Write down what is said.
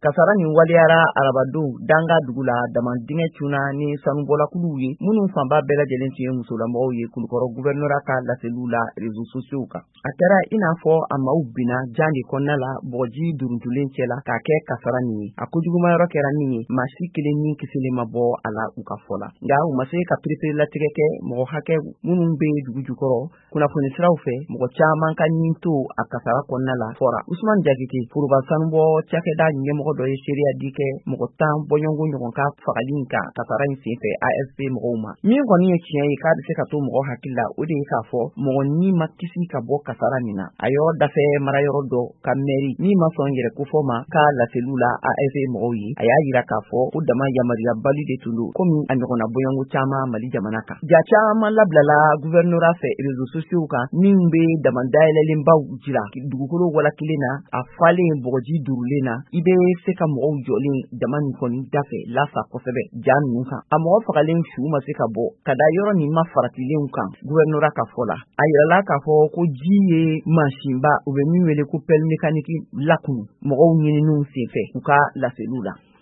kasara nin waliyara arabadon danga dugu la damandingɛ cunna ni sanubɔlakuluw ye minnu fanba bɛɛ lajɛlen tun ye musolamɔgɔw ye Kulukɔrɔ gouvernorat ka laseliw la réseaux sociaux kan. A kɛra i n'a fɔ a maaw binna jan de kɔnɔna la bɔgɔji duruntulen cɛla k'a kɛ kasara nin ye. A kojugumayɔrɔ kɛra min ye maa si kelen ni kisilen ma bɔ a la u ka fɔ la. Nka u ma se ka perepere-latigɛ kɛ mɔgɔ hakɛ minnu bɛ dugu jukɔrɔ kunnafoni siraw fɛ mɔgɔ caman ka ɲin to a kasara kɔnɔna la fɔra. Usman Jagite foroba sanubɔ cakɛda ɲɛmɔgɔ dɔ ye seereya di kɛ mɔgɔ 10 bɔɲɔgɔnko ɲɔgɔn ka fagali in kan kasara in senfɛ ASP mɔgɔw ma. Min kɔni ye tiɲɛ ye k'a bɛ se ka to mɔgɔ hakili la o de ye k'a fɔ mɔgɔ ni ma kisi ka bɔ kasara nin na. A yɔrɔ dafɛ marayɔrɔ dɔ ka mairie min ma sɔn yɛrɛ kofɔ ma ka laseliw la ASP mɔgɔw ye a y'a yira k'a fɔ ko dama yamaruya bali de tun don komi a ɲɔgɔnna bɔɲɔgɔnko caman Mali jamana kan. Ja caman labilala gouvernorat fɛ réseaux sociaux kan min bɛ dama dayɛlɛlenbaw jira dugukolo walakilen na a falen bɔgɔji durulen na i bɛ se ka mɔgɔw jɔlen dama nin kɔni dafɛ lafa kosɛbɛ ja ninnu kan. A mɔgɔ fagalen su ma se ka bɔ ka da yɔrɔ nin ma faratilenw kan gouvernorat ka fɔ la. A yirala k'a fɔ ko ji ye mansinba u bɛ min wele ko pelle mécanique lakunu mɔgɔw ɲininiw senfɛ u ka laseliw la.